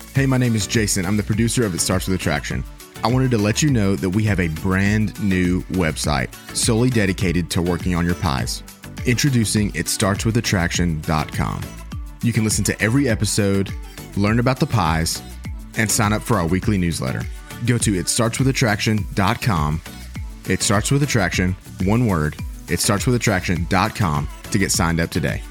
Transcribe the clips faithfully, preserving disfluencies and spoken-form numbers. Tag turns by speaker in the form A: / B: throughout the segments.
A: Hey, my name is Jason. I'm the producer of It Starts With Attraction. I wanted to let you know that we have a brand new website solely dedicated to working on your pies. Introducing it starts with attraction dot com. You can listen to every episode, learn about the pies, and sign up for our weekly newsletter. Go to it starts with attraction dot com. It Starts With Attraction, one word, it starts with attraction dot com to get signed up today.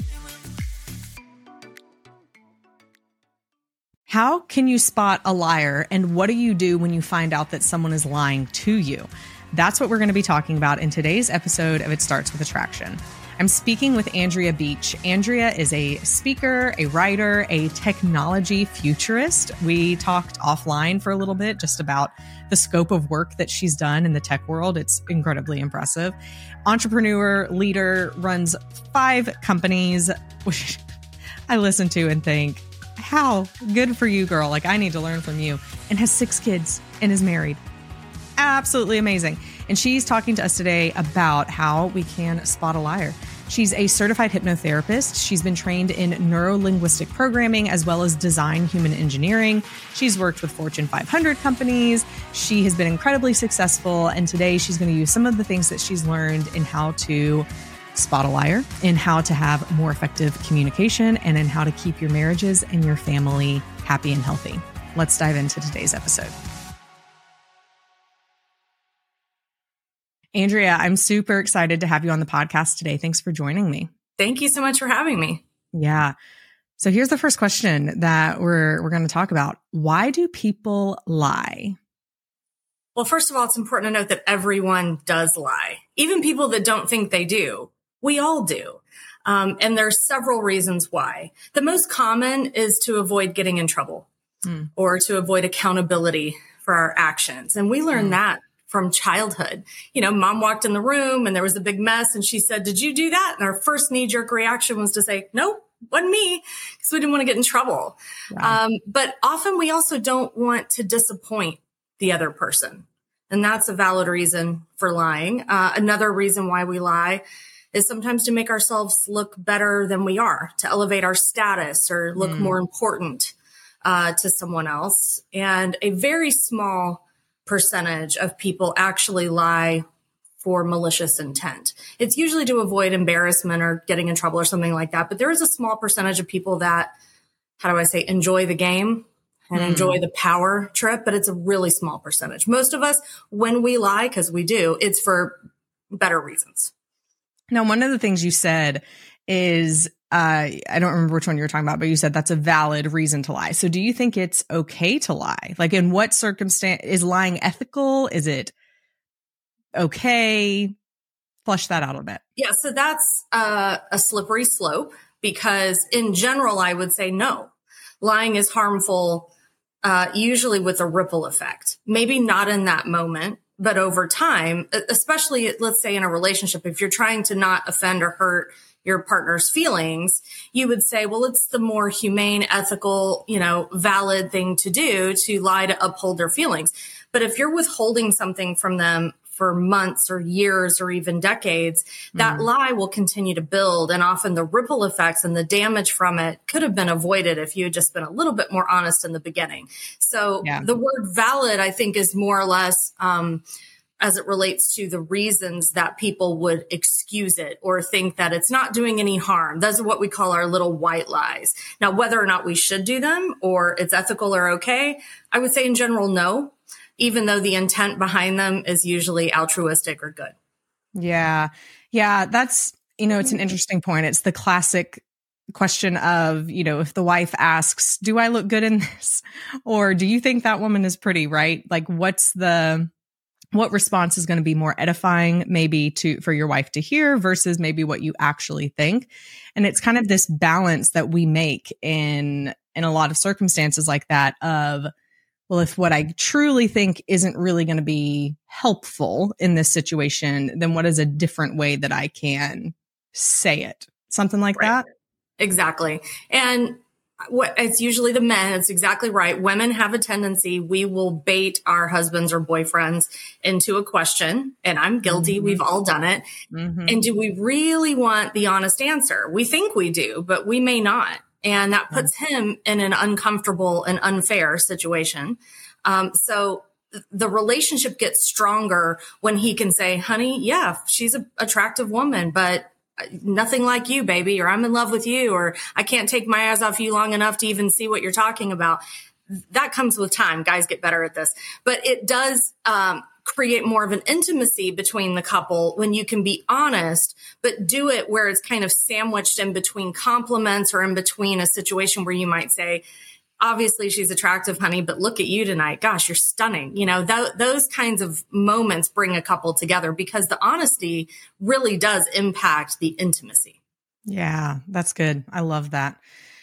B: How can you spot a liar, and what do you do when you find out that someone is lying to you? That's what we're going to be talking about in today's episode of It Starts With Attraction. I'm speaking with Andrea Beach. Andrea is a speaker, a writer, a technology futurist. We talked offline for a little bit just about the scope of work that she's done in the tech world. It's incredibly impressive. Entrepreneur, leader, runs five companies, which I listen to and think, how good for you, girl. Like, I need to learn from you. And has six kids and is married. Absolutely amazing. And she's talking to us today about how we can spot a liar. She's a certified hypnotherapist. She's been trained in neuro-linguistic programming as well as design human engineering. She's worked with Fortune five hundred companies. She has been incredibly successful. And today she's going to use some of the things that she's learned in how to spot a liar, in how to have more effective communication, and in how to keep your marriages and your family happy and healthy. Let's dive into today's episode. Andrea, I'm super excited to have you on the podcast today. Thanks for joining me.
C: Thank you so much for having me.
B: Yeah. So here's the first question that we're we're going to talk about. Why do people lie?
C: Well, first of all, it's important to note that everyone does lie. Even people that don't think they do. We all do. Um, and there's several reasons why. The most common is to avoid getting in trouble mm. or to avoid accountability for our actions. And we learn mm. that from childhood. You know, mom walked in the room and there was a big mess and she said, "Did you do that?" And our first knee-jerk reaction was to say, "Nope, wasn't me," because we didn't want to get in trouble. Wow. Um, but often we also don't want to disappoint the other person. And that's a valid reason for lying. Uh, another reason why we lie is sometimes to make ourselves look better than we are, to elevate our status or look mm. more important uh, to someone else. And a very small percentage of people actually lie for malicious intent. It's usually to avoid embarrassment or getting in trouble or something like that. But there is a small percentage of people that, how do I say, enjoy the game and mm. enjoy the power trip, but it's a really small percentage. Most of us, when we lie, because we do, it's for better reasons.
B: Now, one of the things you said is, uh, I don't remember which one you were talking about, but you said that's a valid reason to lie. So do you think it's okay to lie? Like, in what circumstance is lying ethical? Is it okay? Flush that out a bit.
C: Yeah. So that's uh, a slippery slope, because in general, I would say no. Lying is harmful, uh, usually with a ripple effect. Maybe not in that moment, but over time, especially, let's say in a relationship, if you're trying to not offend or hurt your partner's feelings, you would say, well, it's the more humane, ethical, you know, valid thing to do to lie to uphold their feelings. But if you're withholding something from them for months or years or even decades, that mm-hmm. lie will continue to build. And often the ripple effects and the damage from it could have been avoided if you had just been a little bit more honest in the beginning. So yeah. the word valid, I think, is more or less, um, as it relates to the reasons that people would excuse it or think that it's not doing any harm. Those are what we call our little white lies. Now, whether or not we should do them or it's ethical or okay, I would say in general, no, even though the intent behind them is usually altruistic or good.
B: Yeah. Yeah. That's, you know, it's an interesting point. It's the classic question of, you know, if the wife asks, "Do I look good in this?" Or "Do you think that woman is pretty?" Right? Like, what's the, what response is going to be more edifying maybe to, for your wife to hear versus maybe what you actually think. And it's kind of this balance that we make in, in a lot of circumstances like that of, well, if what I truly think isn't really going to be helpful in this situation, then what is a different way that I can say it? Something like right. that?
C: Exactly. And what it's usually the men. It's exactly right. Women have a tendency, we will bait our husbands or boyfriends into a question. And I'm guilty. Mm-hmm. We've all done it. Mm-hmm. And do we really want the honest answer? We think we do, but we may not. And that puts him in an uncomfortable and unfair situation. Um, so the relationship gets stronger when he can say, honey, yeah, she's an attractive woman, but nothing like you, baby, or I'm in love with you, or I can't take my eyes off you long enough to even see what you're talking about. That comes with time. Guys get better at this, but it does, um, create more of an intimacy between the couple when you can be honest, but do it where it's kind of sandwiched in between compliments or in between a situation where you might say, obviously she's attractive, honey, but look at you tonight. Gosh, you're stunning. You know, th- those kinds of moments bring a couple together because the honesty really does impact the intimacy.
B: Yeah, that's good. I love that.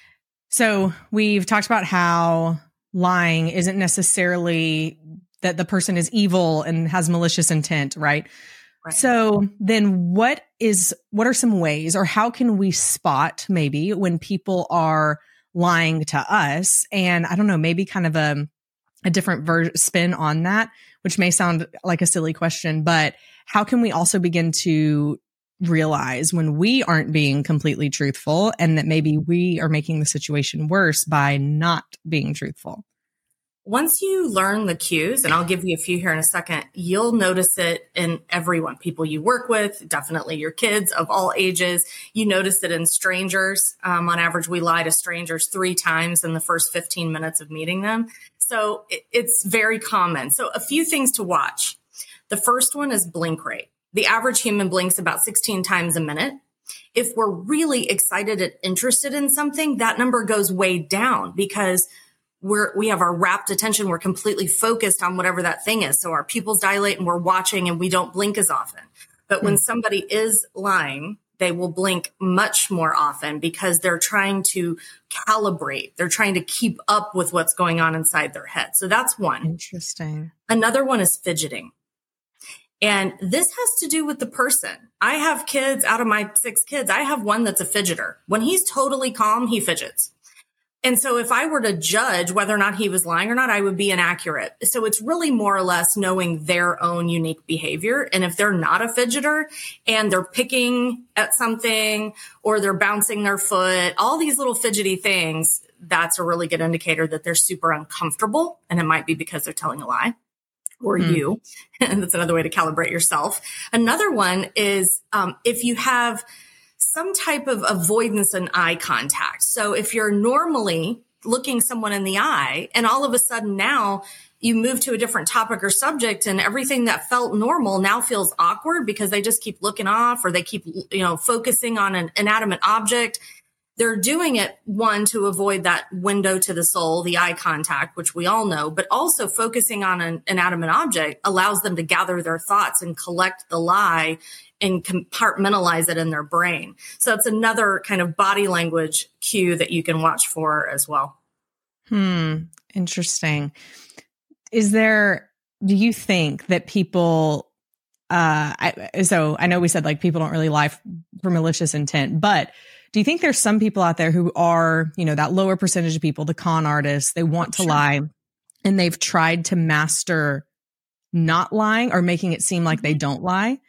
B: So we've talked about how lying isn't necessarily that the person is evil and has malicious intent, right? Right. So then what is, what are some ways, or how can we spot maybe when people are lying to us? And I don't know, maybe kind of a, a different ver- spin on that, which may sound like a silly question, but how can we also begin to realize when we aren't being completely truthful and that maybe we are making the situation worse by not being truthful?
C: Once you learn the cues, and I'll give you a few here in a second, you'll notice it in everyone, people you work with, definitely your kids of all ages. You notice it in strangers. Um, on average, we lie to strangers three times in the first fifteen minutes of meeting them. So it, it's very common. So a few things to watch. The first one is blink rate. The average human blinks about sixteen times a minute. If we're really excited and interested in something, that number goes way down because We're, we have our rapt attention. We're completely focused on whatever that thing is. So our pupils dilate and we're watching and we don't blink as often. But when somebody is lying, they will blink much more often because they're trying to calibrate. They're trying to keep up with what's going on inside their head. So that's one.
B: Interesting.
C: Another one is fidgeting. And this has to do with the person. I have kids, out of my six kids, I have one that's a fidgeter. When he's totally calm, he fidgets. And so if I were to judge whether or not he was lying or not, I would be inaccurate. So it's really more or less knowing their own unique behavior. And if they're not a fidgeter and they're picking at something or they're bouncing their foot, all these little fidgety things, that's a really good indicator that they're super uncomfortable. And it might be because they're telling a lie. Or mm. you. And that's another way to calibrate yourself. Another one is um, if you have some type of avoidance and eye contact. So if you're normally looking someone in the eye and all of a sudden now you move to a different topic or subject and everything that felt normal now feels awkward because they just keep looking off or they keep, you know, focusing on an inanimate object. They're doing it, one, to avoid that window to the soul, the eye contact, which we all know, but also focusing on an inanimate object allows them to gather their thoughts and collect the lie and compartmentalize it in their brain. So it's another kind of body language cue that you can watch for as well.
B: Hmm. Interesting. Is there, do you think that people, uh, I, so I know we said like people don't really lie f- for malicious intent, but do you think there's some people out there who are, you know, that lower percentage of people, the con artists, they want to sure. lie and they've tried to master not lying or making it seem like they don't lie?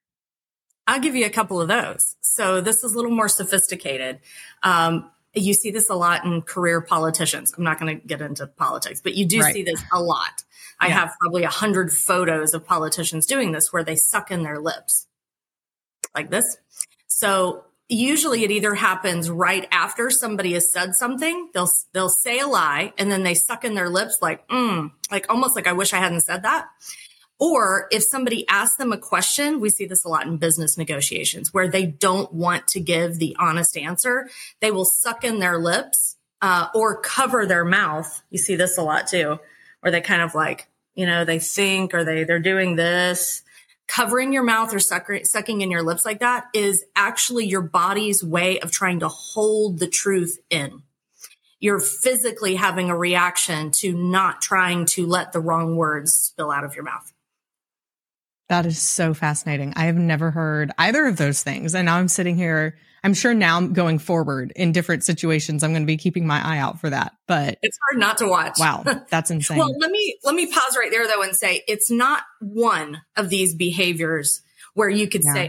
C: I'll give you a couple of those. So this is a little more sophisticated. Um, you see this a lot in career politicians. I'm not going to get into politics, but you do right. see this a lot. I yeah. have probably a hundred photos of politicians doing this where they suck in their lips like this. So usually it either happens right after somebody has said something. They'll, they'll say a lie and then they suck in their lips like, mm, like almost like I wish I hadn't said that. Or if somebody asks them a question, we see this a lot in business negotiations where they don't want to give the honest answer. They will suck in their lips uh, or cover their mouth. You see this a lot too, where they kind of like, you know, they think or they, they're doing this. Covering your mouth or suck, sucking in your lips like that is actually your body's way of trying to hold the truth in. You're physically having a reaction to not trying to let the wrong words spill out of your mouth.
B: That is so fascinating. I have never heard either of those things. And now I'm sitting here. I'm sure now going forward in different situations, I'm going to be keeping my eye out for that. But
C: it's hard not to watch.
B: Wow, that's insane.
C: Well, let me let me pause right there, though, and say it's not one of these behaviors where you could yeah. say, oh,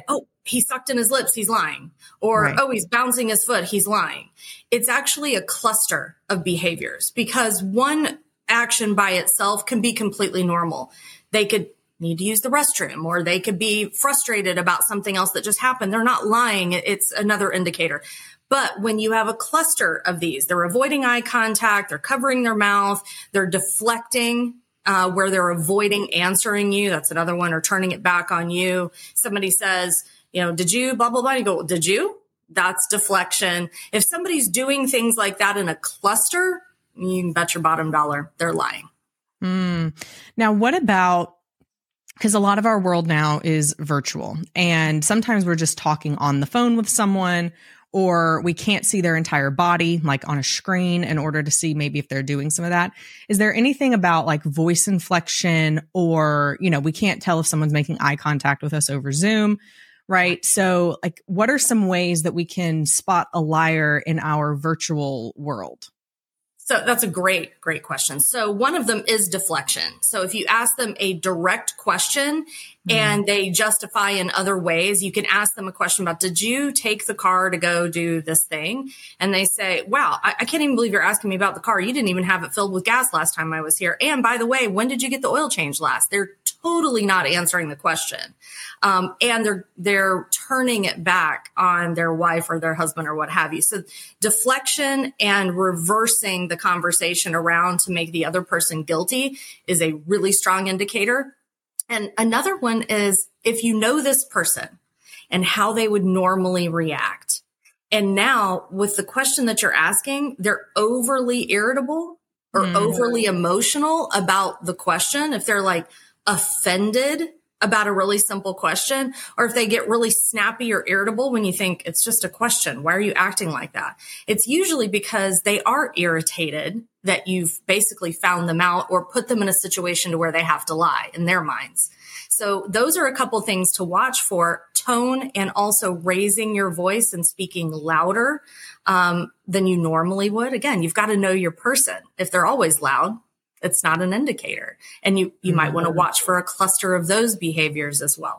C: he sucked in his lips, he's lying. Or,
B: right.
C: oh, he's bouncing his foot, he's lying. It's actually a cluster of behaviors because one action by itself can be completely normal. They could need to use the restroom, or they could be frustrated about something else that just happened. They're not lying. It's another indicator. But when you have a cluster of these, they're avoiding eye contact, they're covering their mouth, they're deflecting, uh, where they're avoiding answering you. That's another one, or turning it back on you. Somebody says, you know, did you blah, blah, blah. You go, did you? That's deflection. If somebody's doing things like that in a cluster, you can bet your bottom dollar they're lying.
B: Mm. Now, what about, because a lot of our world now is virtual, and sometimes we're just talking on the phone with someone, or we can't see their entire body like on a screen in order to see maybe if they're doing some of that. Is there anything about like voice inflection, or, you know, we can't tell if someone's making eye contact with us over Zoom, right? So like, what are some ways that we can spot a liar in our virtual world?
C: So that's a great, great question. So one of them is deflection. So if you ask them a direct question mm-hmm. and they justify in other ways, you can ask them a question about, did you take the car to go do this thing? And they say, wow, I, I can't even believe you're asking me about the car. You didn't even have it filled with gas last time I was here. And by the way, when did you get the oil change last? They're totally not answering the question. Um, and they're, they're turning it back on their wife or their husband or what have you. So deflection and reversing the conversation around to make the other person guilty is a really strong indicator. And another one is if you know this person and how they would normally react. And now with the question that you're asking, they're overly irritable or mm. overly emotional about the question. If they're like offended about a really simple question, or if they get really snappy or irritable when you think it's just a question, why are you acting like that? It's usually because they are irritated that you've basically found them out or put them in a situation to where they have to lie in their minds. So those are a couple things to watch for: tone, and also raising your voice and speaking louder um, than you normally would. Again, you've got to know your person. If they're always loud, it's not an indicator. And you, you mm-hmm. might want to watch for a cluster of those behaviors as well.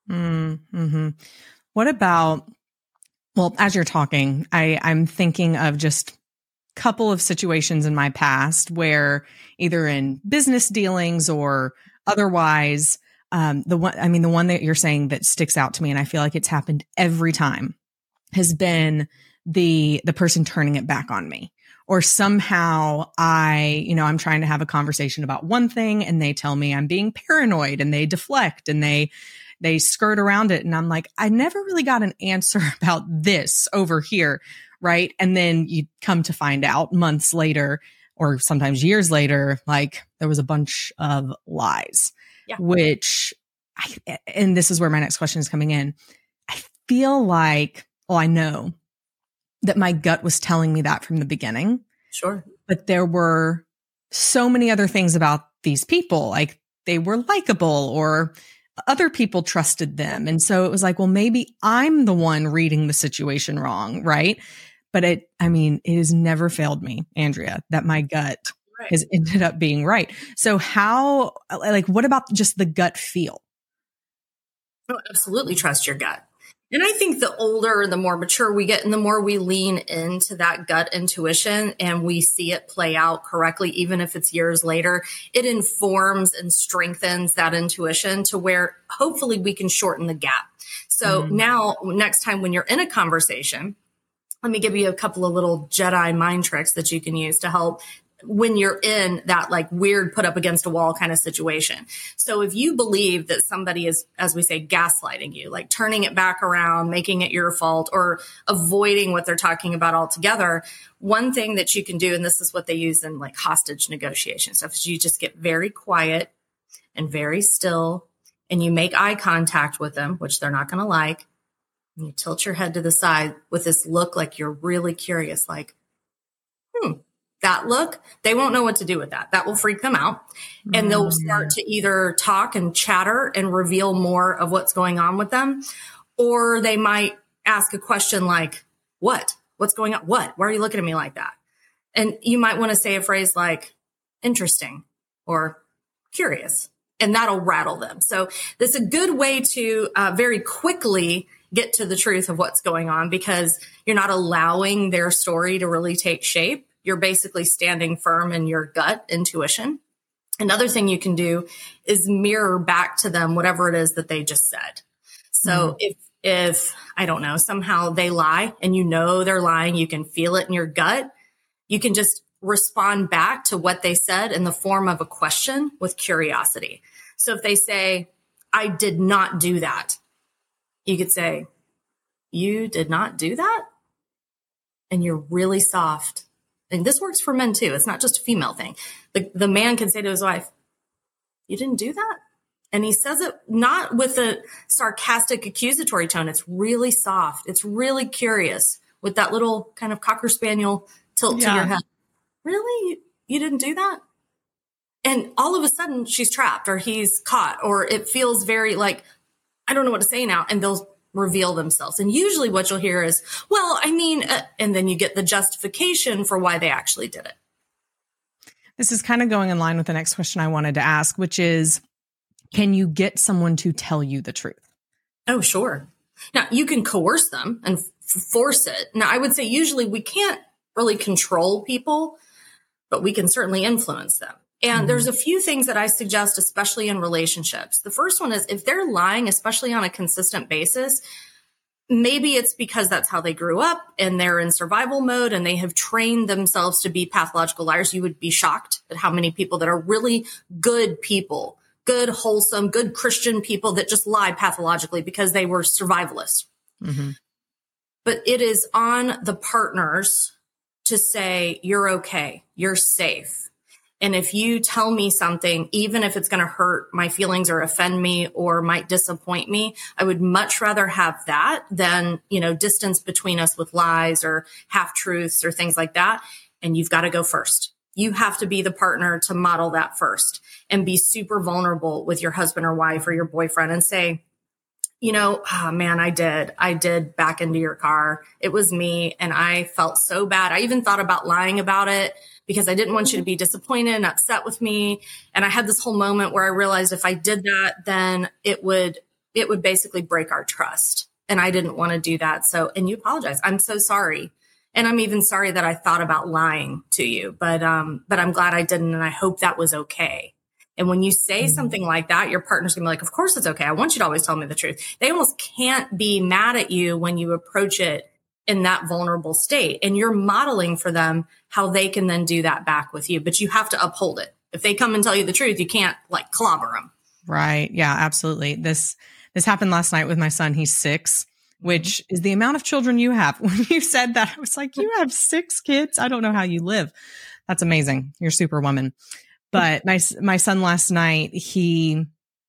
B: Mm-hmm. What about, well, as you're talking, I, I'm thinking of just a couple of situations in my past where either in business dealings or otherwise, um, the one, I mean, the one that you're saying that sticks out to me, and I feel like it's happened every time, has been the, the person turning it back on me. Or somehow I, you know, I'm trying to have a conversation about one thing and they tell me I'm being paranoid, and they deflect and they, they skirt around it. And I'm like, I never really got an answer about this over here. Right. And then you come to find out months later, or sometimes years later, like there was a bunch of lies, yeah. which I, and this is where my next question is coming in. I feel like, well, I know that my gut was telling me that from the beginning.
C: Sure.
B: But there were so many other things about these people, like they were likable or other people trusted them. And so it was like, well, maybe I'm the one reading the situation wrong. Right. But it, I mean, it has never failed me, Andrea, that my gut right. has ended up being right. So how, like, what about just the gut feel?
C: Oh, absolutely trust your gut. And I think the older, the more mature we get, and the more we lean into that gut intuition and we see it play out correctly, even if it's years later, it informs and strengthens that intuition to where hopefully we can shorten the gap. So mm. now, next time when you're in a conversation, let me give you a couple of little Jedi mind tricks that you can use to help when you're in that like weird put up against a wall kind of situation. So if you believe that somebody is, as we say, gaslighting you, like turning it back around, making it your fault, or avoiding what they're talking about altogether, one thing that you can do, and this is what they use in like hostage negotiation stuff, is you just get very quiet and very still, and you make eye contact with them, which they're not going to like. And you tilt your head to the side with this look like you're really curious, like, hmm. That look, they won't know what to do with that. That will freak them out. And they'll start to either talk and chatter and reveal more of what's going on with them. Or they might ask a question like, what? What's going on? What? Why are you looking at me like that? And you might want to say a phrase like, interesting or curious. and that'll rattle them. So this is a good way to uh, very quickly get to the truth of what's going on, because you're not allowing their story to really take shape. You're basically standing firm in your gut intuition. Another thing you can do is mirror back to them whatever it is that they just said. So mm-hmm. if, if, I don't know, somehow they lie and you know they're lying, you can feel it in your gut, you can just respond back to what they said in the form of a question with curiosity. So if they say, I did not do that, you could say, you did not do that? And you're really soft. And this works for men too. It's not just a female thing. The, the man can say to his wife, you didn't do that? And he says it not with a sarcastic, accusatory tone. It's really soft. It's really curious with that little kind of Cocker Spaniel tilt yeah. to your head. Really? You, you didn't do that? And all of a sudden she's trapped or he's caught, or it feels very like, I don't know what to say now. And they'll reveal themselves. And usually what you'll hear is, well, I mean, uh, and then you get the justification for why they actually did it.
B: This is kind of going in line with the next question I wanted to ask, which is, can you get someone to tell you the truth?
C: Oh, sure. Now you can coerce them and f- force it. Now I would say usually we can't really control people, but we can certainly influence them. And mm-hmm. there's a few things that I suggest, especially in relationships. The first one is if they're lying, especially on a consistent basis, maybe it's because that's how they grew up and they're in survival mode and they have trained themselves to be pathological liars. You would be shocked at how many people that are really good people, good, wholesome, good Christian people that just lie pathologically because they were survivalists. Mm-hmm. But it is on the partners to say, you're okay, you're safe. And if you tell me something, even if it's going to hurt my feelings or offend me or might disappoint me, I would much rather have that than, you know, distance between us with lies or half truths or things like that. And you've got to go first. You have to be the partner to model that first and be super vulnerable with your husband or wife or your boyfriend and say, you know, oh man, I did. I did back into your car. It was me. And I felt so bad. I even thought about lying about it because I didn't want you to be disappointed and upset with me. And I had this whole moment where I realized if I did that, then it would, it would basically break our trust. And I didn't want to do that. So, and you apologize. I'm so sorry. And I'm even sorry that I thought about lying to you, but, um, but I'm glad I didn't. And I hope that was okay. And when you say something like that, your partner's gonna be like, of course it's okay. I want you to always tell me the truth. They almost can't be mad at you when you approach it in that vulnerable state. And you're modeling for them how they can then do that back with you. But you have to uphold it. If they come and tell you the truth, you can't like clobber them.
B: Right. Yeah, absolutely. This, this happened last night with my son. He's six, which is the amount of children you have. When you said that, I was like, you have six kids? I don't know how you live. That's amazing. You're superwoman. But my, my son last night, he,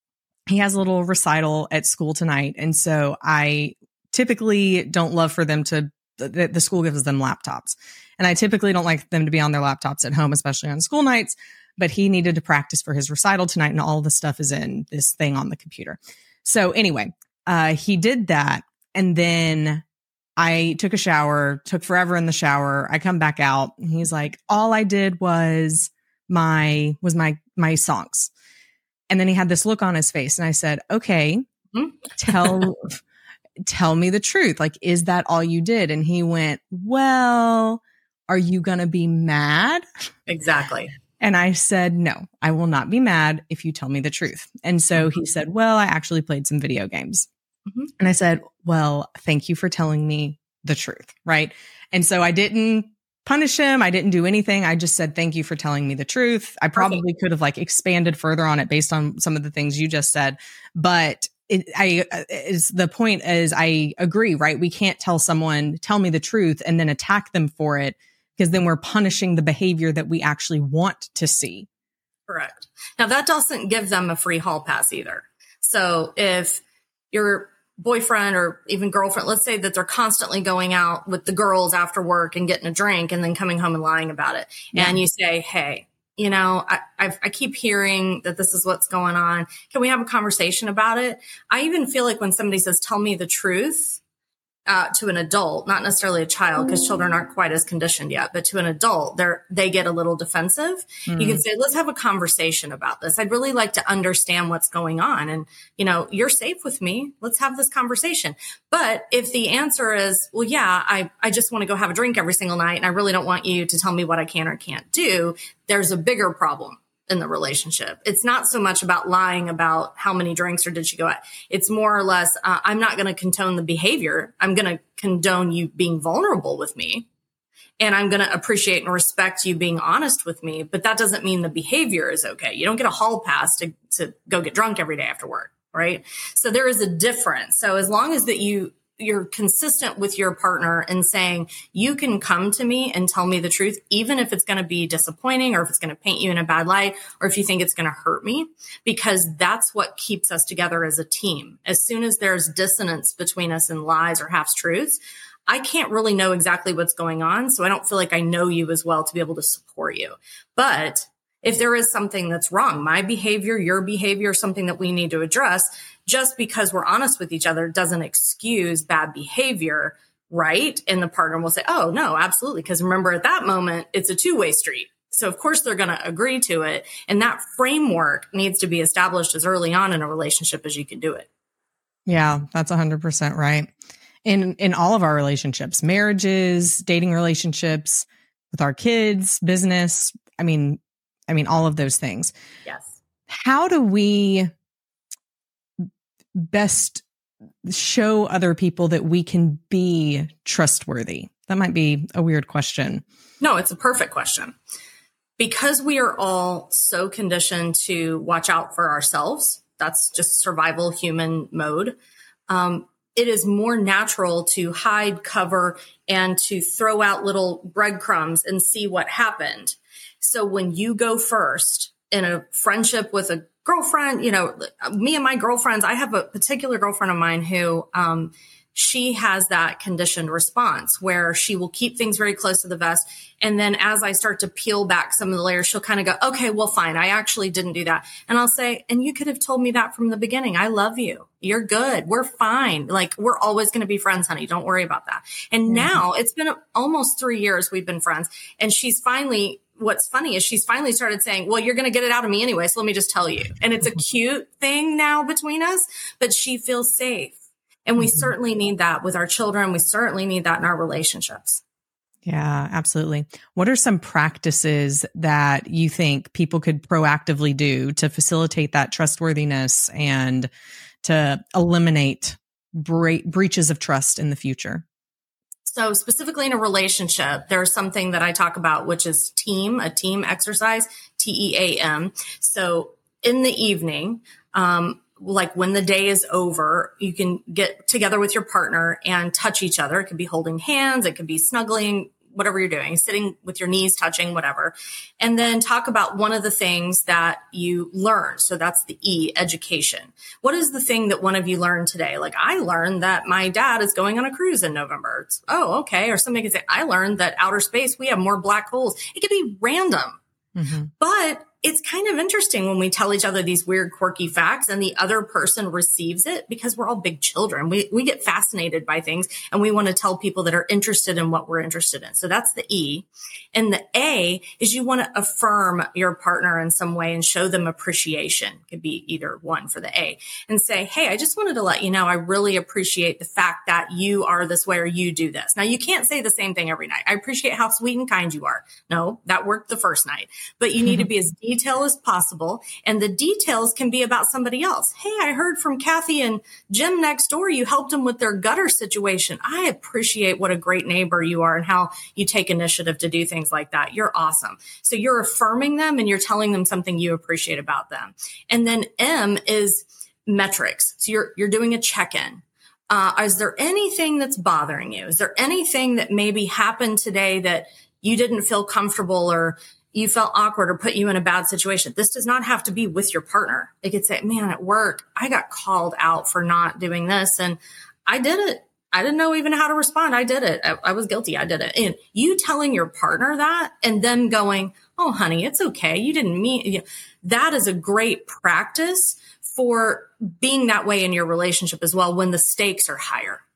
B: he has a little recital at school tonight. And so I typically don't love for them to, the, the school gives them laptops. And I typically don't like them to be on their laptops at home, especially on school nights. But he needed to practice for his recital tonight, and all the stuff is in this thing on the computer. So anyway, uh, he did that. And then I took a shower, took forever in the shower. I come back out and he's like, all I did was my, was my, my songs. And then he had this look on his face and I said, okay, tell, tell me the truth. Like, is that all you did? And he went, well, are you going to be mad?
C: Exactly.
B: And I said, no, I will not be mad if you tell me the truth. And so he said, well, I actually played some video games. Mm-hmm. And I said, well, thank you for telling me the truth. Right. And so I didn't punish him. I didn't do anything. I just said, thank you for telling me the truth. I probably could have like expanded further on it based on some of the things you just said. But it, I, is the point is I agree, right? We can't tell someone, tell me the truth and then attack them for it, because then we're punishing the behavior that we actually want to see.
C: Correct. Now that doesn't give them a free hall pass either. So if your boyfriend or even girlfriend, let's say that they're constantly going out with the girls after work and getting a drink and then coming home and lying about it. Yeah. And you say, hey, you know, I, I've, I keep hearing that this is what's going on. Can we have a conversation about it? I even feel like when somebody says, tell me the truth, uh, to an adult, not necessarily a child, because children aren't quite as conditioned yet, but to an adult, they're, they get a little defensive. Mm. You can say, let's have a conversation about this. I'd really like to understand what's going on. And, you know, you're safe with me. Let's have this conversation. But if the answer is, well, yeah, I, I just want to go have a drink every single night, and I really don't want you to tell me what I can or can't do, there's a bigger problem in the relationship. It's not so much about lying about how many drinks or did she go out. It's more or less, uh, I'm not going to condone the behavior. I'm going to condone you being vulnerable with me. And I'm going to appreciate and respect you being honest with me. But that doesn't mean the behavior is okay. You don't get a hall pass to, to go get drunk every day after work, right? So there is a difference. So as long as that you you're consistent with your partner and saying, you can come to me and tell me the truth, even if it's going to be disappointing or if it's going to paint you in a bad light or if you think it's going to hurt me, because that's what keeps us together as a team. As soon as there's dissonance between us in lies or half truths, I can't really know exactly what's going on. So I don't feel like I know you as well to be able to support you. But if there is something that's wrong, my behavior, your behavior, something that we need to address, just because we're honest with each other doesn't excuse bad behavior, right? And the partner will say, oh, no, absolutely. Because remember, at that moment, it's a two-way street. So, of course, they're going to agree to it. And that framework needs to be established as early on in a relationship as you can do it.
B: Yeah, that's one hundred percent right. In in all of our relationships, marriages, dating relationships, with our kids, business, I mean, I mean, all of those things.
C: Yes.
B: How do we best show other people that we can be trustworthy? That might be a weird question.
C: No, it's a perfect question. Because we are all so conditioned to watch out for ourselves, that's just survival human mode. Um, it is more natural to hide, cover, and to throw out little breadcrumbs and see what happened. So when you go first in a friendship with a girlfriend, you know, me and my girlfriends, I have a particular girlfriend of mine who, um, she has that conditioned response where she will keep things very close to the vest. And then as I start to peel back some of the layers, she'll kind of go, okay, well, fine. I actually didn't do that. And I'll say, and you could have told me that from the beginning. I love you. You're good. We're fine. Like, we're always going to be friends, honey. Don't worry about that. And mm-hmm. now it's been almost three years we've been friends. And she's finally, what's funny is she's finally started saying, well, you're going to get it out of me anyway. So let me just tell you. And it's a cute thing now between us, but she feels safe. And we mm-hmm. certainly need that with our children. We certainly need that in our relationships.
B: Yeah, absolutely. What are some practices that you think people could proactively do to facilitate that trustworthiness and to eliminate bre- breaches of trust in the future?
C: So specifically in a relationship, there's something that I talk about, which is team, a team exercise, T E A M. So in the evening, um, like when the day is over, you can get together with your partner and touch each other. It could be holding hands. It could be snuggling, whatever you're doing, sitting with your knees touching, whatever. And then talk about one of the things that you learned. So that's the E, education. What is the thing that one of you learned today? Like, I learned that my dad is going on a cruise in November. It's, oh, okay. Or somebody could say, I learned that outer space, we have more black holes. It could be random. Mm-hmm. But it's kind of interesting when we tell each other these weird, quirky facts and the other person receives it, because we're all big children. We we get fascinated by things and we want to tell people that are interested in what we're interested in. So that's the E. And the A is you want to affirm your partner in some way and show them appreciation. It could be either one for the A, and say, hey, I just wanted to let you know, I really appreciate the fact that you are this way or you do this. Now, you can't say the same thing every night. I appreciate how sweet and kind you are. No, that worked the first night, but you need to be as detailed as possible. And the details can be about somebody else. Hey, I heard from Kathy and Jim next door, you helped them with their gutter situation. I appreciate what a great neighbor you are and how you take initiative to do things like that. You're awesome. So you're affirming them and you're telling them something you appreciate about them. And then M is metrics. So you're, you're doing a check-in. Uh, is there anything that's bothering you? Is there anything that maybe happened today that you didn't feel comfortable or you felt awkward or put you in a bad situation? This does not have to be with your partner. It could say, man, at work, I got called out for not doing this and I did it. I didn't know even how to respond. I did it. I, I was guilty. I did it. And you telling your partner that and them going, oh, honey, it's okay. You didn't mean, that is a great practice for being that way in your relationship as well when the stakes are higher.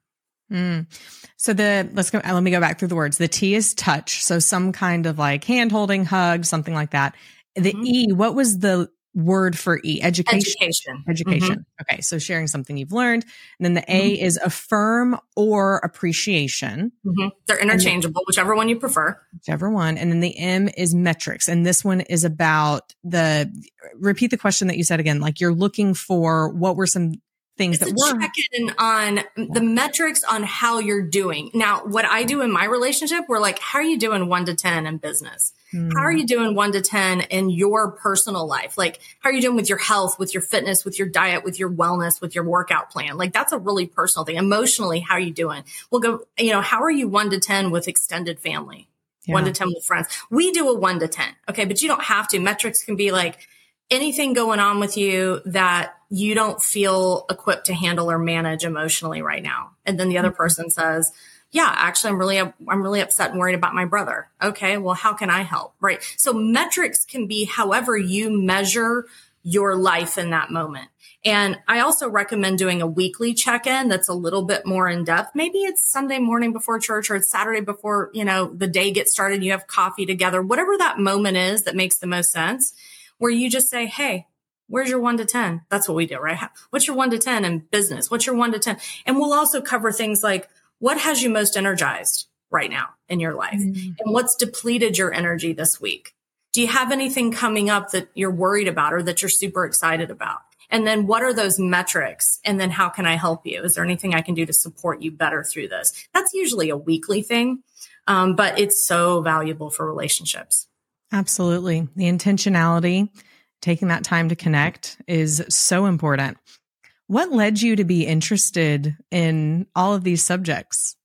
B: Mm. So the, let's go, let me go back through the words. The T is touch. So some kind of like hand holding, hug, something like that. The mm-hmm. E, what was the word for E? Education.
C: Education.
B: Education. Mm-hmm. Okay. So sharing something you've learned. And then the A mm-hmm. is affirm or appreciation.
C: Mm-hmm. They're interchangeable, then, whichever one you prefer.
B: Whichever one. And then the M is metrics. And this one is about the, repeat the question that you said again, like you're looking for what were some things
C: it's
B: that
C: a
B: were
C: check-in on the metrics on how you're doing. Now, what I do in my relationship, we're like, how are you doing one to ten in business? Mm. How are you doing one to ten in your personal life? Like, how are you doing with your health, with your fitness, with your diet, with your wellness, with your workout plan? Like, that's a really personal thing. Emotionally, how are you doing? We'll go, you know, how are you one to ten with extended family? Yeah. One to ten with friends. We do a one to ten. Okay. But you don't have to. Metrics can be like anything going on with you that you don't feel equipped to handle or manage emotionally right now. And then the other person says, yeah, actually, I'm really, I'm really upset and worried about my brother. Okay. Well, how can I help? Right. So metrics can be however you measure your life in that moment. And I also recommend doing a weekly check-in that's a little bit more in depth. Maybe it's Sunday morning before church, or it's Saturday before, you know, the day gets started. You have coffee together, whatever that moment is that makes the most sense, where you just say, hey, where's your one to ten? That's what we do, right? What's your one to ten in business? What's your one to ten? And we'll also cover things like, what has you most energized right now in your life? Mm-hmm. And what's depleted your energy this week? Do you have anything coming up that you're worried about or that you're super excited about? And then what are those metrics? And then how can I help you? Is there anything I can do to support you better through this? That's usually a weekly thing, um, but it's so valuable for relationships.
B: Absolutely. The intentionality, taking that time to connect is so important. What led you to be interested in all of these subjects?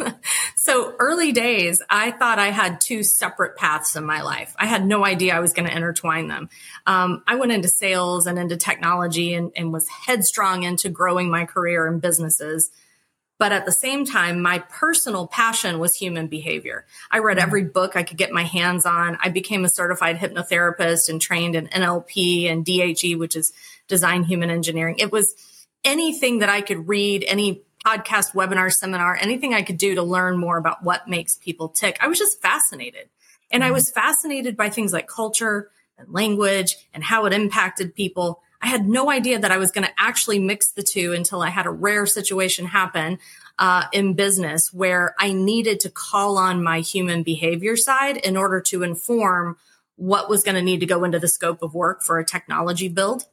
C: So early days, I thought I had two separate paths in my life. I had no idea I was going to intertwine them. Um, I went into sales and into technology and, and was headstrong into growing my career in businesses. But at the same time, my personal passion was human behavior. I read every book I could get my hands on. I became a certified hypnotherapist and trained in N L P and D H E, which is design human engineering. It was anything that I could read, any podcast, webinar, seminar, anything I could do to learn more about what makes people tick. I was just fascinated. And I was fascinated by things like culture and language and how it impacted people. I had no idea that I was going to actually mix the two until I had a rare situation happen uh, in business where I needed to call on my human behavior side in order to inform what was going to need to go into the scope of work for a technology build.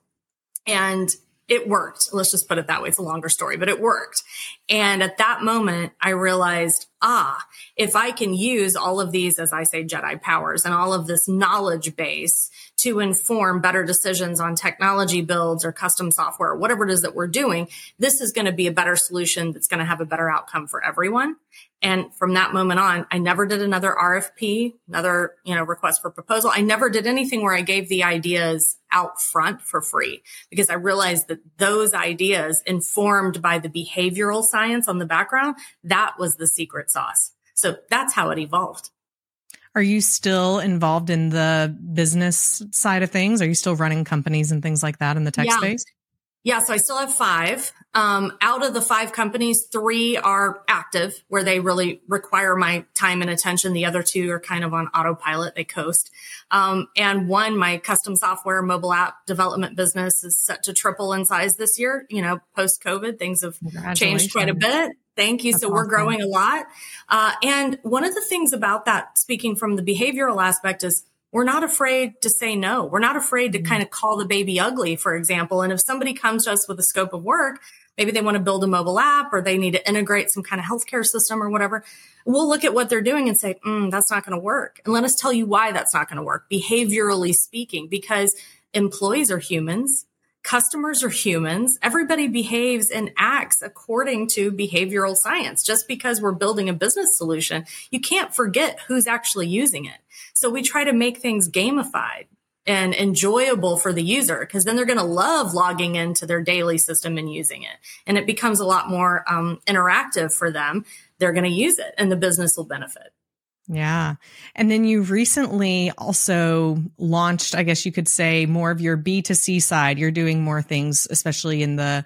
C: And it worked. Let's just put it that way. It's a longer story, but it worked. And at that moment, I realized, ah, if I can use all of these, as I say, Jedi powers and all of this knowledge base to inform better decisions on technology builds or custom software, or whatever it is that we're doing, this is going to be a better solution that's going to have a better outcome for everyone. And from that moment on, I never did another R F P, another, you know, request for proposal. I never did anything where I gave the ideas out front for free, because I realized that those ideas, informed by the behavioral science on the background, that was the secret sauce. So that's how it evolved.
B: Are you still involved in the business side of things? Are you still running companies and things like that in the tech
C: yeah.
B: space?
C: Yeah. So I still have five. Um, out of the five companies, three are active where they really require my time and attention. The other two are kind of on autopilot. They coast. Um, and one, my custom software mobile app development business is set to triple in size this year. You know, post COVID, things have changed quite a bit. Thank you. That's so awesome. We're growing a lot. Uh, and one of the things about that, speaking from the behavioral aspect, is we're not afraid to say no. We're not afraid to mm-hmm. kind of call the baby ugly, for example. And if somebody comes to us with a scope of work, maybe they want to build a mobile app or they need to integrate some kind of healthcare system or whatever, we'll look at what they're doing and say, mm, that's not going to work. And let us tell you why that's not going to work, behaviorally speaking, because employees are humans. Customers are humans. Everybody behaves and acts according to behavioral science. Just because we're building a business solution, you can't forget who's actually using it. So we try to make things gamified and enjoyable for the user, because then they're going to love logging into their daily system and using it. And it becomes a lot more um, interactive for them. They're going to use it and the business will benefit.
B: Yeah. And then you recently also launched, I guess you could say, more of your B two C side. You're doing more things, especially in the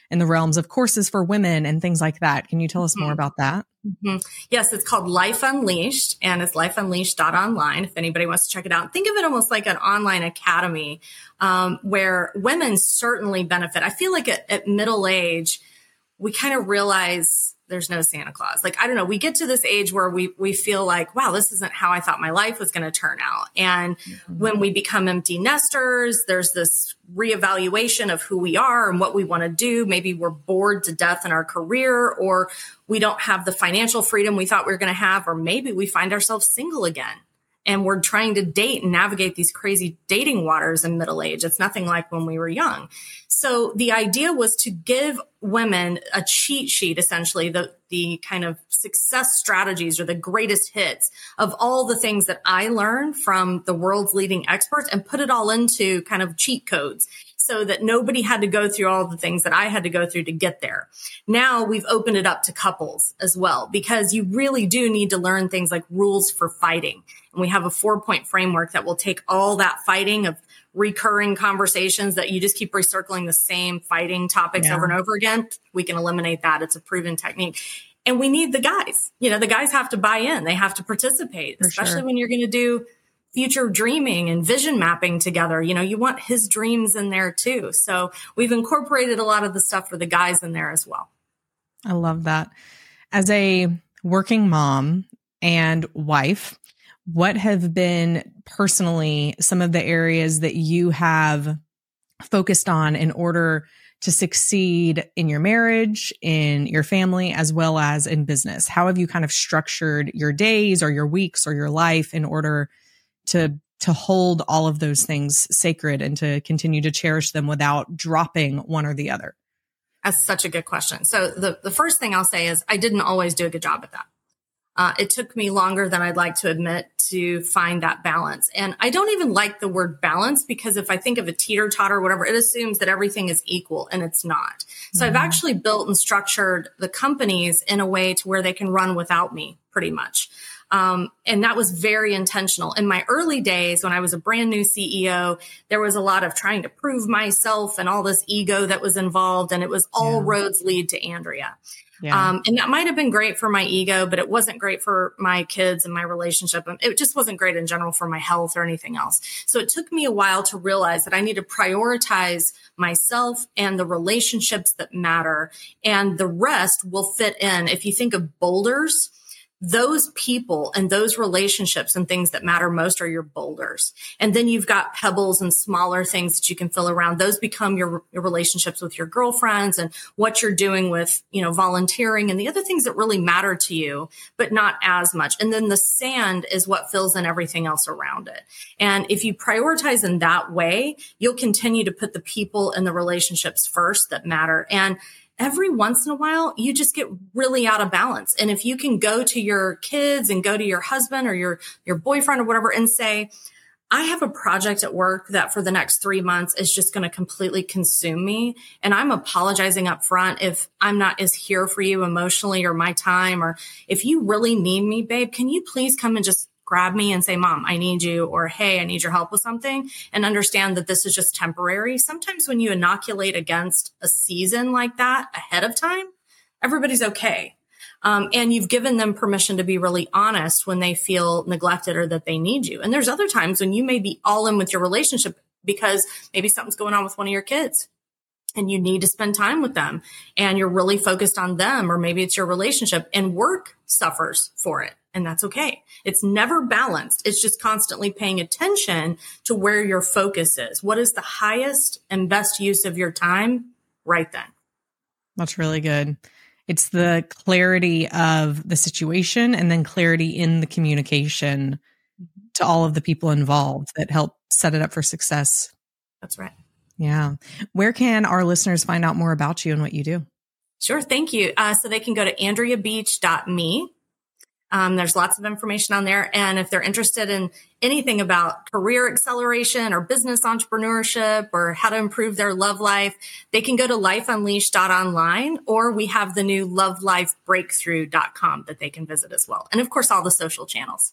B: in the realms of courses for women and things like that. Can you tell us more about that?
C: Mm-hmm. Yes, it's called Life Unleashed, and it's life unleashed dot online if anybody wants to check it out. Think of it almost like an online academy um, where women certainly benefit. I feel like at, at middle age, we kind of realize there's no Santa Claus. Like, I don't know, we get to this age where we we feel like, wow, this isn't how I thought my life was going to turn out. And mm-hmm. when we become empty nesters, there's this reevaluation of who we are and what we want to do. Maybe we're bored to death in our career, or we don't have the financial freedom we thought we were going to have, or maybe we find ourselves single again. And we're trying to date and navigate these crazy dating waters in middle age. It's nothing like when we were young. So the idea was to give women a cheat sheet, essentially, the, the kind of success strategies or the greatest hits of all the things that I learned from the world's leading experts, and put it all into kind of cheat codes, so that nobody had to go through all the things that I had to go through to get there. Now we've opened it up to couples as well, because you really do need to learn things like rules for fighting. And we have a four point framework that will take all that fighting of recurring conversations that you just keep recircling the same fighting topics yeah. over and over again. We can eliminate that. It's a proven technique. And we need the guys. You know, the guys have to buy in. They have to participate, for especially sure. when you're going to do future dreaming and vision mapping together. You know, you want his dreams in there too. So we've incorporated a lot of the stuff for the guys in there as well.
B: I love that. As a working mom and wife, what have been personally some of the areas that you have focused on in order to succeed in your marriage, in your family, as well as in business? How have you kind of structured your days or your weeks or your life in order to to hold all of those things sacred and to continue to cherish them without dropping one or the other?
C: That's such a good question. So the, the first thing I'll say is I didn't always do a good job at that. Uh, it took me longer than I'd like to admit to find that balance. And I don't even like the word balance, because if I think of a teeter-totter or whatever, it assumes that everything is equal, and it's not. So mm-hmm. I've actually built and structured the companies in a way to where they can run without me pretty much. Um, and that was very intentional. In my early days, when I was a brand new C E O, there was a lot of trying to prove myself and all this ego that was involved. And it was all yeah. roads lead to Andrea. Yeah. Um, and that might have been great for my ego, but it wasn't great for my kids and my relationship. It just wasn't great in general for my health or anything else. So it took me a while to realize that I need to prioritize myself and the relationships that matter, and the rest will fit in. If you think of boulders, those people and those relationships and things that matter most are your boulders. And then you've got pebbles and smaller things that you can fill around. Those become your, your relationships with your girlfriends and what you're doing with, you know, volunteering and the other things that really matter to you, but not as much. And then the sand is what fills in everything else around it. And if you prioritize in that way, you'll continue to put the people and the relationships first that matter. And every once in a while, you just get really out of balance. And if you can go to your kids and go to your husband or your, your boyfriend or whatever and say, I have a project at work that for the next three months is just going to completely consume me. And I'm apologizing up front if I'm not as here for you emotionally or my time, or if you really need me, babe, can you please come and just grab me and say, Mom, I need you, or hey, I need your help with something, and understand that this is just temporary. Sometimes when you inoculate against a season like that ahead of time, everybody's okay. Um, and you've given them permission to be really honest when they feel neglected or that they need you. And there's other times when you may be all in with your relationship because maybe something's going on with one of your kids and you need to spend time with them and you're really focused on them, or maybe it's your relationship and work suffers for it. And that's okay. It's never balanced. It's just constantly paying attention to where your focus is. What is the highest and best use of your time right then?
B: That's really good. It's the clarity of the situation and then clarity in the communication to all of the people involved that help set it up for success.
C: That's right.
B: Yeah. Where can our listeners find out more about you and what you do?
C: Sure. Thank you. Uh, so they can go to andrea beach dot me. Um, there's lots of information on there. And if they're interested in anything about career acceleration or business entrepreneurship or how to improve their love life, they can go to life unleashed dot online, or we have the new love life breakthrough dot com that they can visit as well. And of course, all the social channels.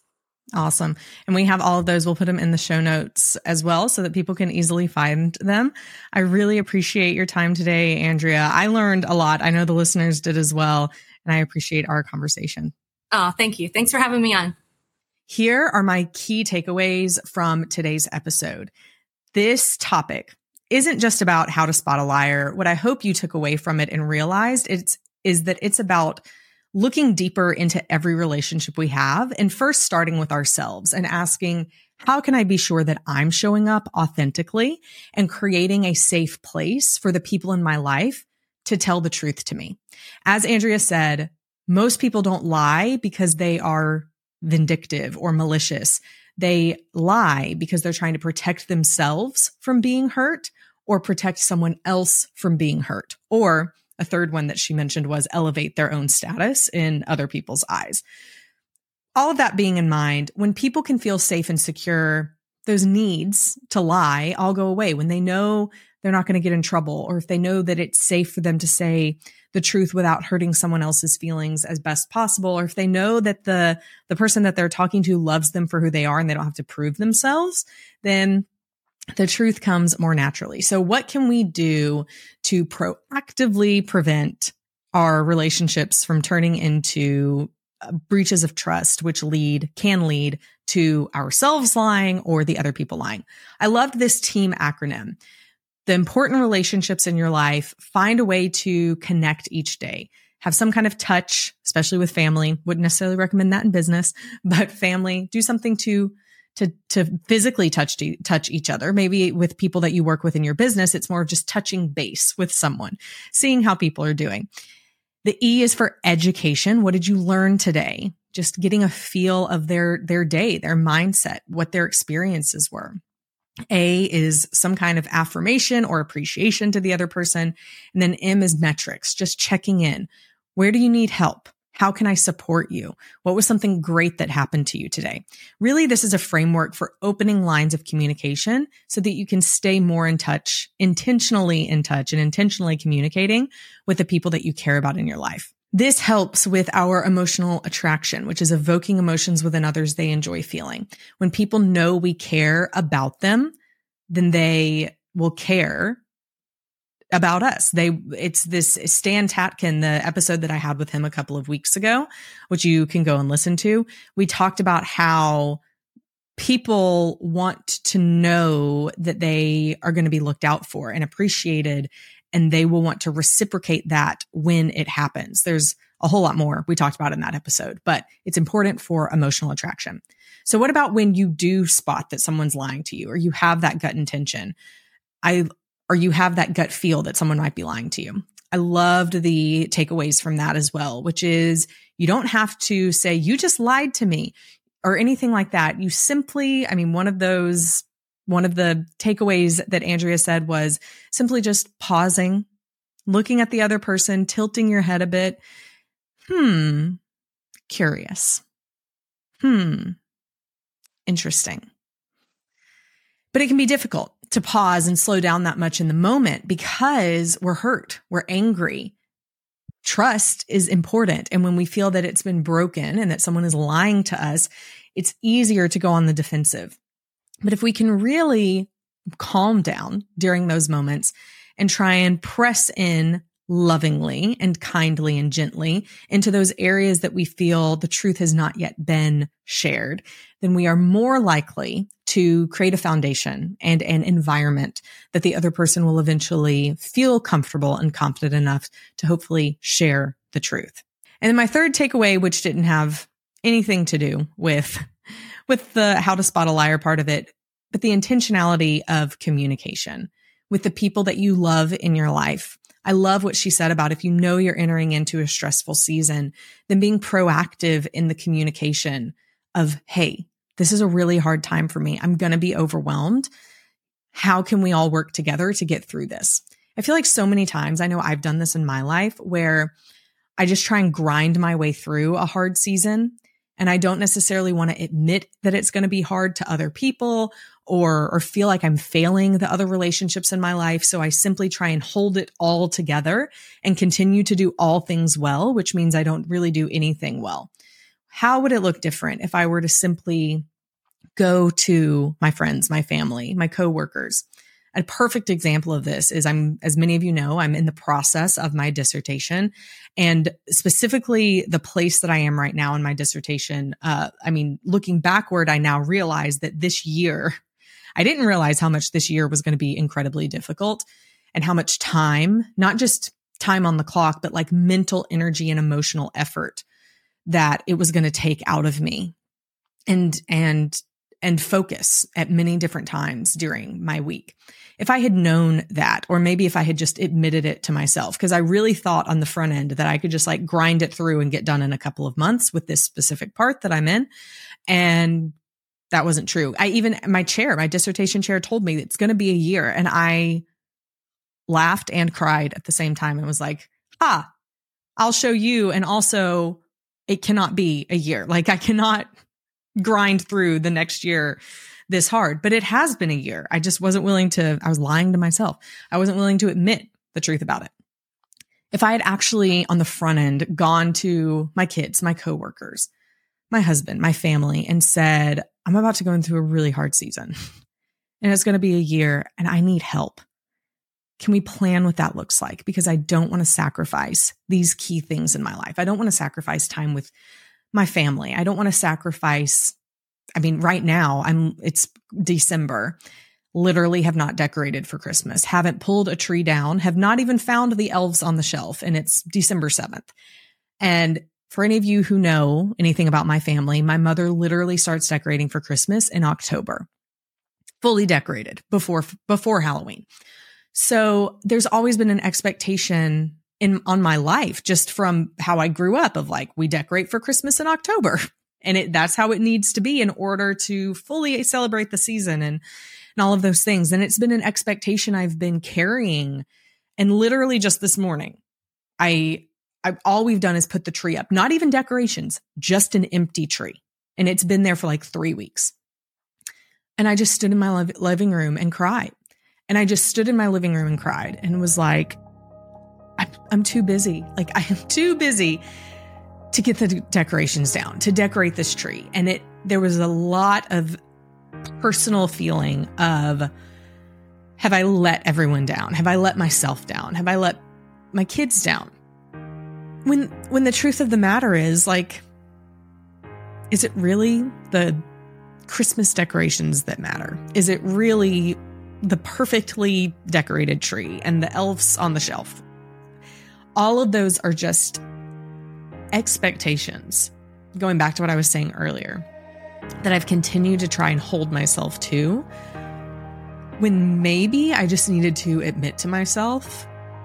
B: Awesome. And we have all of those. We'll put them in the show notes as well so that people can easily find them. I really appreciate your time today, Andrea. I learned a lot. I know the listeners did as well. And I appreciate our conversation.
C: Oh, thank you. Thanks for having me on.
B: Here are my key takeaways from today's episode. This topic isn't just about how to spot a liar. What I hope you took away from it and realized it's, is that it's about looking deeper into every relationship we have and first starting with ourselves and asking, how can I be sure that I'm showing up authentically and creating a safe place for the people in my life to tell the truth to me? As Andrea said, most people don't lie because they are vindictive or malicious. They lie because they're trying to protect themselves from being hurt or protect someone else from being hurt. Or a third one that she mentioned was elevate their own status in other people's eyes. All of that being in mind, when people can feel safe and secure, those needs to lie all go away. When they know they're not going to get in trouble, or if they know that it's safe for them to say the truth without hurting someone else's feelings as best possible, or if they know that the, the person that they're talking to loves them for who they are and they don't have to prove themselves, then the truth comes more naturally. So what can we do to proactively prevent our relationships from turning into breaches of trust, which lead, can lead to ourselves lying or the other people lying? I loved this TEAM acronym. The important relationships in your life, find a way to connect each day. Have some kind of touch, especially with family. Wouldn't necessarily recommend that in business, but family, do something to to to physically touch touch each other. Maybe with people that you work with in your business, it's more of just touching base with someone, seeing how people are doing. The E is for education. What did you learn today? Just getting a feel of their their day, their mindset, what their experiences were. A is some kind of affirmation or appreciation to the other person. And then M is metrics, just checking in. Where do you need help? How can I support you? What was something great that happened to you today? Really, this is a framework for opening lines of communication so that you can stay more in touch, intentionally in touch and intentionally communicating with the people that you care about in your life. This helps with our emotional attraction, which is evoking emotions within others they enjoy feeling. When people know we care about them, then they will care about us. They, it's this Stan Tatkin, the episode that I had with him a couple of weeks ago, which you can go and listen to. We talked about how people want to know that they are going to be looked out for and appreciated, and they will want to reciprocate that when it happens. There's a whole lot more we talked about in that episode, but it's important for emotional attraction. So what about when you do spot that someone's lying to you, or you have that gut intention? I or you have that gut feel that someone might be lying to you. I loved the takeaways from that as well, which is you don't have to say, you just lied to me or anything like that. You simply, I mean, one of those, one of the takeaways that Andrea said was simply just pausing, looking at the other person, tilting your head a bit. Hmm, curious. Hmm, interesting. But it can be difficult to pause and slow down that much in the moment because we're hurt, we're angry. Trust is important. And when we feel that it's been broken and that someone is lying to us, it's easier to go on the defensive. But if we can really calm down during those moments and try and press in lovingly and kindly and gently into those areas that we feel the truth has not yet been shared, then we are more likely to create a foundation and an environment that the other person will eventually feel comfortable and confident enough to hopefully share the truth. And then my third takeaway, which didn't have anything to do with, with the how to spot a liar part of it, but the intentionality of communication with the people that you love in your life. I love what she said about if you know you're entering into a stressful season, then being proactive in the communication of, hey, this is a really hard time for me. I'm going to be overwhelmed. How can we all work together to get through this? I feel like so many times, I know I've done this in my life where I just try and grind my way through a hard season. And I don't necessarily want to admit that it's going to be hard to other people or, or feel like I'm failing the other relationships in my life. So I simply try and hold it all together and continue to do all things well, which means I don't really do anything well. how would it look different if I were to simply go to my friends, my family, my coworkers? A perfect example of this is I'm, as many of you know, I'm in the process of my dissertation, and specifically the place that I am right now in my dissertation. Uh, I mean, looking backward, I now realize that this year, I didn't realize how much this year was going to be incredibly difficult and how much time, not just time on the clock, but like mental energy and emotional effort that it was going to take out of me and, and, and focus at many different times during my week. If I had known that, or maybe if I had just admitted it to myself, because I really thought on the front end that I could just like grind it through and get done in a couple of months with this specific part that I'm in. And that wasn't true. I even, my chair, my dissertation chair told me it's going to be a year. And I laughed and cried at the same time and was like, ah, I'll show you. And also it cannot be a year. Like I cannot grind through the next year this hard, but it has been a year. I just wasn't willing to, I was lying to myself. I wasn't willing to admit the truth about it. If I had actually on the front end gone to my kids, my coworkers, my husband, my family, and said, I'm about to go into a really hard season and it's going to be a year and I need help. Can we plan what that looks like? Because I don't want to sacrifice these key things in my life. I don't want to sacrifice time with my family. I don't want to sacrifice, I mean, right now I'm, it's December, literally have not decorated for Christmas, haven't pulled a tree down, have not even found the elves on the shelf, and it's December seventh. And for any of you who know anything about my family, my mother literally starts decorating for Christmas in October, fully decorated before, before Halloween. So there's always been an expectation in, on my life, just from how I grew up, of like, we decorate for Christmas in October. And it, that's how it needs to be in order to fully celebrate the season and, and all of those things. And it's been an expectation I've been carrying. And literally just this morning, I, I, all we've done is put the tree up, not even decorations, just an empty tree. And it's been there for like three weeks. And I just stood in my li- living room and cried. And I just stood in my living room and cried and was like, I'm, I'm too busy. Like I am too busy to get the decorations down, to decorate this tree. And it, there was a lot of personal feeling of, have I let everyone down? Have I let myself down? Have I let my kids down? When, when the truth of the matter is, like, is it really the Christmas decorations that matter? Is it really the perfectly decorated tree and the elves on the shelf? All of those are just expectations, going back to what I was saying earlier, that I've continued to try and hold myself to, when maybe I just needed to admit to myself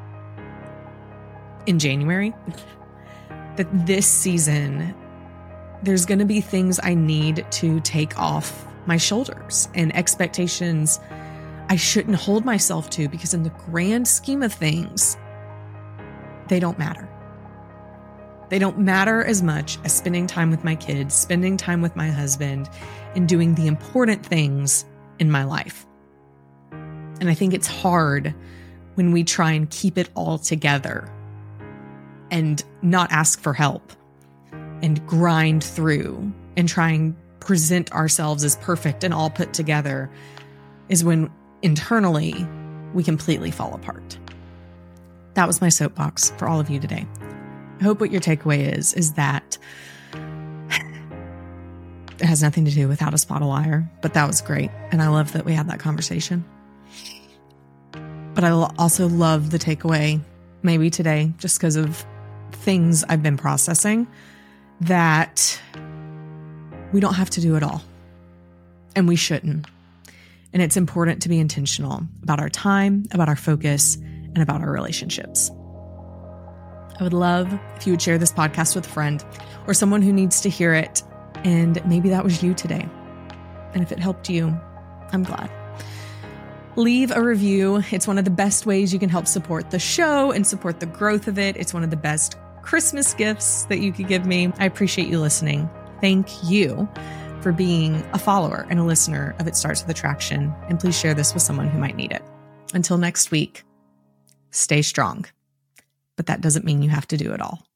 B: in January that this season, there's going to be things I need to take off my shoulders and expectations I shouldn't hold myself to, because in the grand scheme of things, they don't matter. They don't matter as much as spending time with my kids, spending time with my husband, and doing the important things in my life. And I think it's hard when we try and keep it all together and not ask for help and grind through and try and present ourselves as perfect and all put together, is when internally we completely fall apart. That was my soapbox for all of you today. I hope what your takeaway is, is that it has nothing to do with how to spot a liar, but that was great. And I love that we had that conversation. But I also love the takeaway, maybe today, just because of things I've been processing, that we don't have to do it all. And we shouldn't. And it's important to be intentional about our time, about our focus, and about our relationships. I would love if you would share this podcast with a friend or someone who needs to hear it. And maybe that was you today. And if it helped you, I'm glad. Leave a review. It's one of the best ways you can help support the show and support the growth of it. It's one of the best Christmas gifts that you could give me. I appreciate you listening. Thank you for being a follower and a listener of It Starts With Attraction. And please share this with someone who might need it. Until next week, stay strong. But that doesn't mean you have to do it all.